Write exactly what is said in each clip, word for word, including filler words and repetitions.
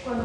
Bueno,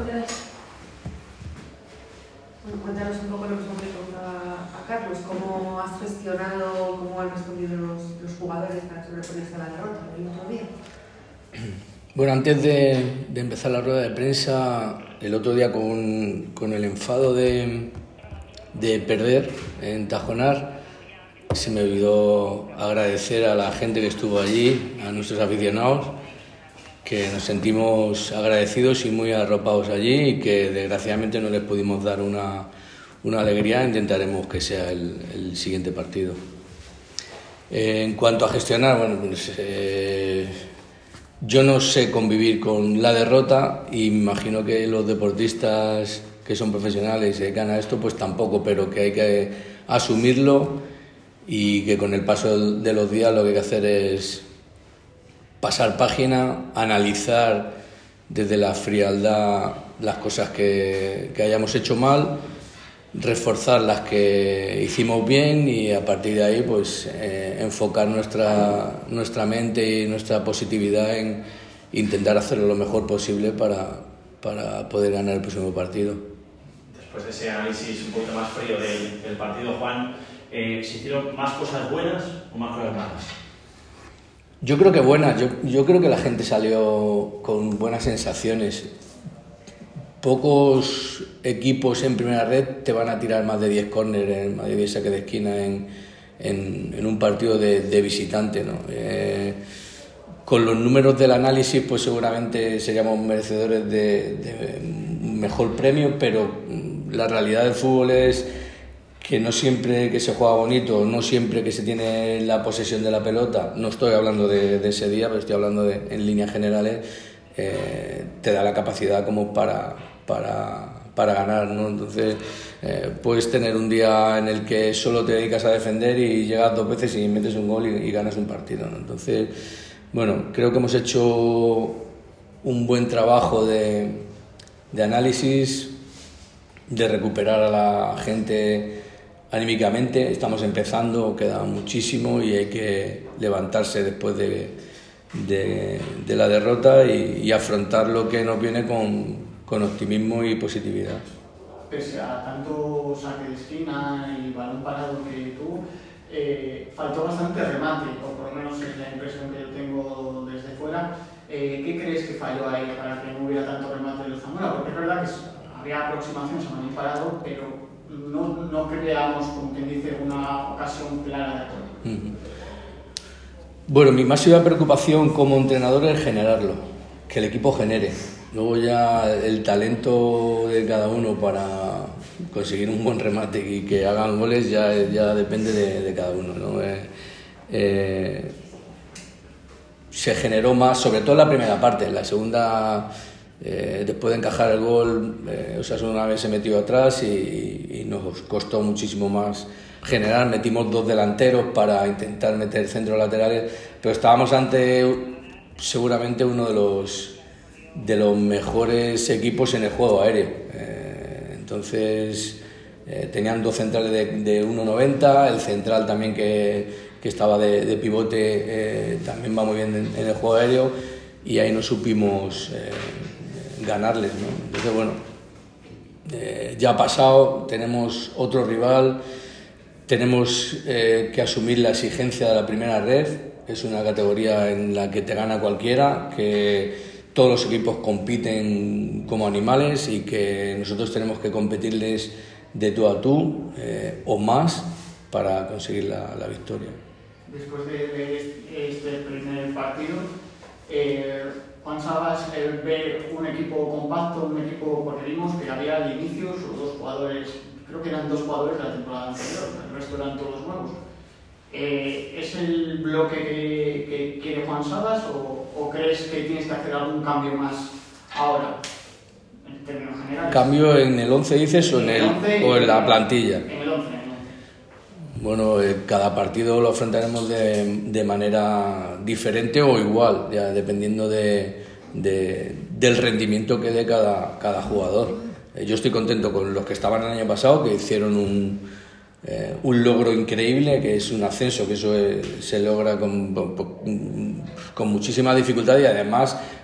bueno, cuéntanos un poco lo mismo que preguntaba a Carlos, cómo has gestionado, cómo han respondido los, los jugadores para sobreponerse a la derrota del otro día. Bueno, antes de, de empezar la rueda de prensa, el otro día con, con el enfado de, de perder en Tajonar, se me olvidó agradecer a la gente que estuvo allí, a nuestros aficionados, que nos sentimos agradecidos y muy arropados allí y que desgraciadamente no les pudimos dar una, una alegría. Intentaremos que sea el, el siguiente partido. Eh, en cuanto a gestionar, bueno, pues eh, yo no sé convivir con la derrota y me imagino que los deportistas que son profesionales y se dedican a esto pues tampoco, pero que hay que asumirlo y que con el paso de los días lo que hay que hacer es pasar página, analizar desde la frialdad las cosas que, que hayamos hecho mal, reforzar las que hicimos bien y a partir de ahí pues eh, enfocar nuestra, nuestra mente y nuestra positividad en intentar hacerlo lo mejor posible para, para poder ganar el próximo partido. Después de ese análisis un poquito más frío del, del partido, Juan, eh, ¿se hicieron más cosas buenas o más cosas malas? Yo creo que buenas, yo, yo creo que la gente salió con buenas sensaciones. Pocos equipos en primera red te van a tirar más de diez córneres, más de diez saques de esquina en, en, en un partido de, de visitante, ¿no? Eh, con los números del análisis pues seguramente seríamos merecedores de, de un mejor premio, pero la realidad del fútbol es que no siempre que se juega bonito, no siempre que se tiene la posesión de la pelota, no estoy hablando de, de ese día, pero estoy hablando de, en líneas generales, eh, te da la capacidad como para, para, para ganar, ¿no? Entonces eh, puedes tener un día en el que solo te dedicas a defender y llegas dos veces y metes un gol y, y ganas un partido, ¿no? Entonces, bueno, creo que hemos hecho un buen trabajo de, de análisis, de recuperar a la gente anímicamente. Estamos empezando, queda muchísimo y hay que levantarse después de, de, de la derrota y, y afrontar lo que nos viene con, con optimismo y positividad. Pese a tanto saque de esquina y balón parado que tuvo, eh, faltó bastante remate, o por lo menos es la impresión que yo tengo desde fuera. Eh, ¿Qué crees que falló ahí para que no hubiera tanto remate de los Zamora? Porque es verdad que había aproximaciones a balón parado, pero No, no creamos, como quien dice, una ocasión clara de todo. Bueno, mi máxima preocupación como entrenador es generarlo, que el equipo genere. Luego ya el talento de cada uno para conseguir un buen remate y que hagan goles ya, ya depende de, de cada uno, ¿no? Eh, eh, se generó más, sobre todo en la primera parte, en la segunda... Eh, después de encajar el gol, eh, Osasuna una vez se metió atrás y, y nos costó muchísimo más generar. Metimos dos delanteros para intentar meter centros laterales, pero estábamos ante seguramente uno de los, de los mejores equipos en el juego aéreo. Eh, entonces eh, tenían dos centrales de, de uno noventa, el central también que, que estaba de, de pivote eh, también va muy bien en, en el juego aéreo y ahí no supimos... Eh, ganarles, ¿no? Entonces, bueno, eh, ya ha pasado, tenemos otro rival, tenemos eh, que asumir la exigencia de la primera red, es una categoría en la que te gana cualquiera, que todos los equipos compiten como animales y que nosotros tenemos que competirles de tú a tú eh, o más para conseguir la, la victoria. Después de, de este primer partido, eh, Juan Sabas, eh, ve un equipo compacto, un equipo, porque vimos que había al inicio sus dos jugadores, creo que eran dos jugadores de la temporada anterior, el resto eran todos nuevos. Eh, ¿Es el bloque que, que quiere Juan Sabas o, o crees que tienes que hacer algún cambio más ahora, en términos generales? ¿Cambio en el once dices o en, el, once, o en la plantilla? En el once. Bueno, eh, cada partido lo afrontaremos de, de manera diferente o igual, ya dependiendo de, de, del rendimiento que dé cada, cada jugador. Eh, yo estoy contento con los que estaban el año pasado, que hicieron un, eh, un logro increíble, que es un ascenso, que eso es, se logra con, con, con muchísima dificultad y además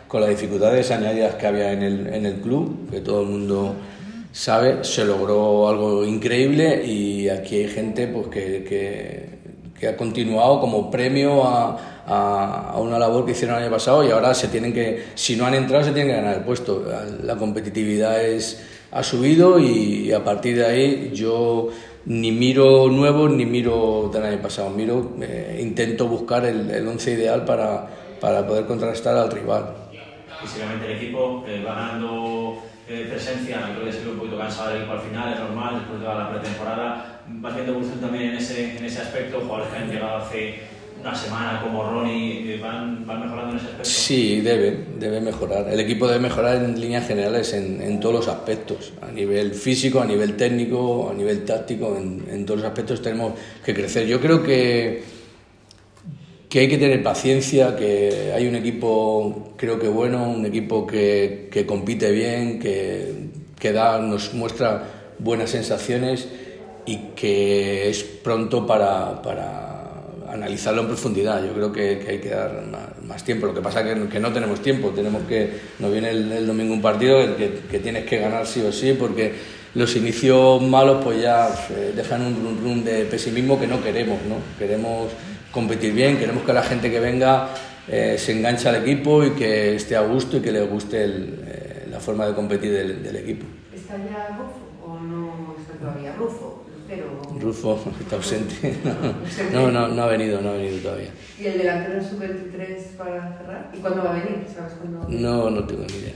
con las dificultades añadidas que había en el, en el club, que todo el mundo sabe, se logró algo increíble y aquí hay gente pues que, que, que ha continuado como premio a, a, a una labor que hicieron el año pasado y ahora se tienen que, si no han entrado, se tienen que ganar el puesto. La competitividad es, ha subido y a partir de ahí yo ni miro nuevos ni miro del año pasado, miro, eh, intento buscar el, el once ideal para, para poder contrarrestar al rival. Físicamente el equipo eh, va ganando eh, presencia, creo que se ve un poquito cansado el equipo al final, es normal, después de toda la pretemporada. ¿Va haciendo evolución también en ese, en ese aspecto? Jugadores que han llegado hace una semana como Ronnie, eh, ¿van, ¿van mejorando en ese aspecto? Sí, debe, debe mejorar. El equipo debe mejorar en líneas generales en, en todos los aspectos, a nivel físico, a nivel técnico, a nivel táctico, en, en todos los aspectos tenemos que crecer. Yo creo que que hay que tener paciencia, que hay un equipo creo que bueno, un equipo que, que compite bien, que, que da, nos muestra buenas sensaciones y que es pronto para, para analizarlo en profundidad. Yo creo que, que hay que dar más, más tiempo. Lo que pasa es que, que no tenemos tiempo, tenemos que, nos viene el, el domingo un partido el que, que tienes que ganar sí o sí, porque los inicios malos pues ya eh, dejan un run run de pesimismo que no queremos, ¿no? Queremos competir bien, queremos que la gente que venga eh, se enganche al equipo y que esté a gusto y que le guste el, eh, la forma de competir del, del equipo. ¿Está ya Rufo o no está todavía? Rufo, Lucero. Rufo está ausente. No, no, no ha venido, no ha venido todavía. ¿Y el delantero sub veintitrés para cerrar? ¿Y cuándo va a venir? ¿Sabes cuándo? No, no tengo ni idea.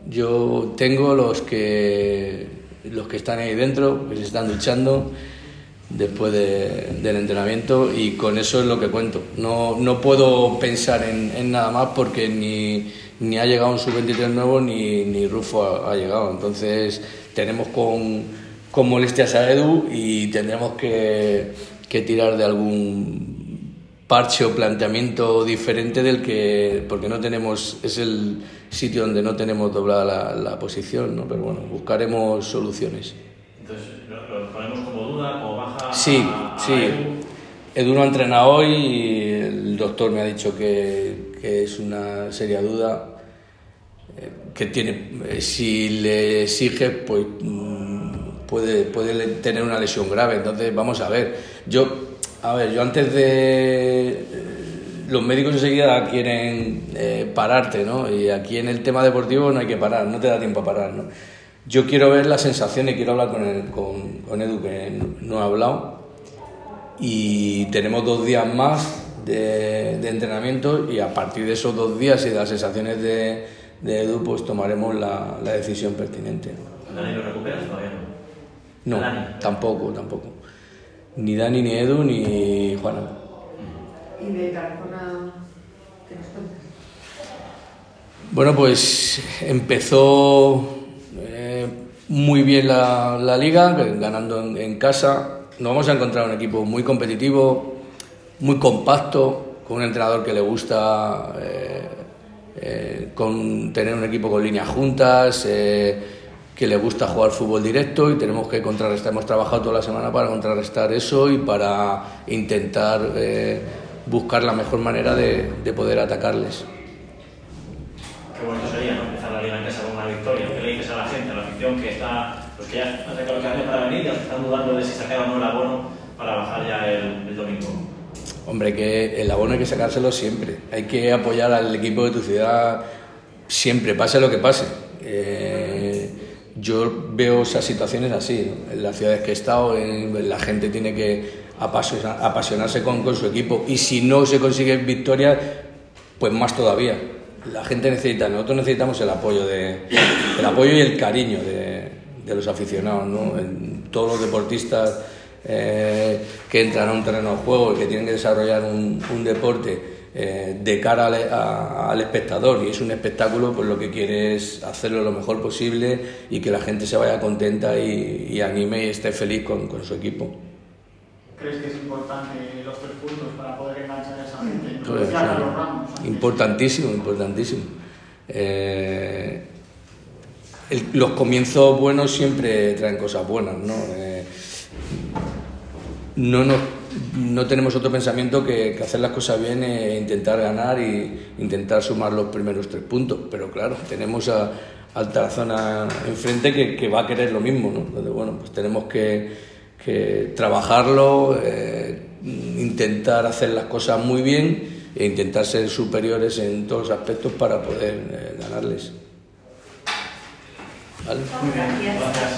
Yo tengo los que los que están ahí dentro, que se están duchando después de, del entrenamiento y con eso es lo que cuento. No, no puedo pensar en, en nada más porque ni, ni ha llegado un sub veintitrés nuevo ni, ni Rufo ha, ha llegado. Entonces tenemos con, con molestias a Edu y tendremos que, que tirar de algún parche o planteamiento diferente del que, porque no tenemos, es el sitio donde no tenemos doblada la, la posición, ¿no? Pero bueno, buscaremos soluciones. Entonces, ¿lo, lo ponemos como duda, como baja? Sí, a, a sí. Edu? Edu no ha entrenado hoy y el doctor me ha dicho que, que es una seria duda, eh, que tiene, eh, si le exige, pues mm, puede, puede tener una lesión grave. Entonces, vamos a ver. Yo, a ver, yo antes de... Eh, los médicos enseguida quieren eh, pararte, ¿no? Y aquí en el tema deportivo no hay que parar, no te da tiempo a parar, ¿no? Yo quiero ver las sensaciones, quiero hablar con, el, con, con Edu, que no ha hablado, y tenemos dos días más de, de entrenamiento y a partir de esos dos días y de las sensaciones de, de Edu, pues tomaremos la, la decisión pertinente. ¿Dani lo recuperas todavía no? No, Dani. tampoco, tampoco. Ni Dani, ni Edu, ni Juana. ¿Y de Tarazona qué nos cuentas? Bueno, pues empezó eh, muy bien la, la liga, ganando en, en casa. Nos vamos a encontrar un equipo muy competitivo, muy compacto, con un entrenador que le gusta eh, eh, con tener un equipo con líneas juntas, eh, que le gusta jugar fútbol directo y tenemos que contrarrestar. Hemos trabajado toda la semana para contrarrestar eso y para intentar eh, buscar la mejor manera de, de poder atacarles. Qué bonito sería, ¿no? Empezar la liga en casa con una victoria. ¿Qué le dices a la gente, a la afición que está, pues que ya han sacado el carnet para venir, ya están dudando de si sacar o no el abono para bajar ya el, el domingo? Hombre, que el abono hay que sacárselo siempre. Hay que apoyar al equipo de tu ciudad siempre, pase lo que pase. Eh, yo veo esas situaciones así, ¿no? En las ciudades que he estado, en, la gente tiene que apasionar, apasionarse con, con su equipo y si no se consigue victoria, pues más todavía. La gente necesita, nosotros necesitamos el apoyo, de, el apoyo y el cariño de, de los aficionados, ¿no? En todos los deportistas eh, que entran a un terreno de juego y que tienen que desarrollar un, un deporte eh, de cara al, a, al espectador y es un espectáculo, pues lo que quiere es hacerlo lo mejor posible y que la gente se vaya contenta y, y anime y esté feliz con, con su equipo. ¿Crees que es importante los tres puntos para poder enganchar a esa gente? Pues, Ya Carlos Ramos, antes. Importantísimo, importantísimo. Eh, el, los comienzos buenos siempre traen cosas buenas, ¿no? Eh, no nos, no tenemos otro pensamiento que, que hacer las cosas bien e intentar ganar y intentar sumar los primeros tres puntos. Pero claro, tenemos a, al Tarazona enfrente que, que va a querer lo mismo, ¿no? Entonces, bueno, pues tenemos que, que trabajarlo, eh, intentar hacer las cosas muy bien e intentar ser superiores en todos los aspectos para poder eh, ganarles. ¿Vale? Muy bien, gracias.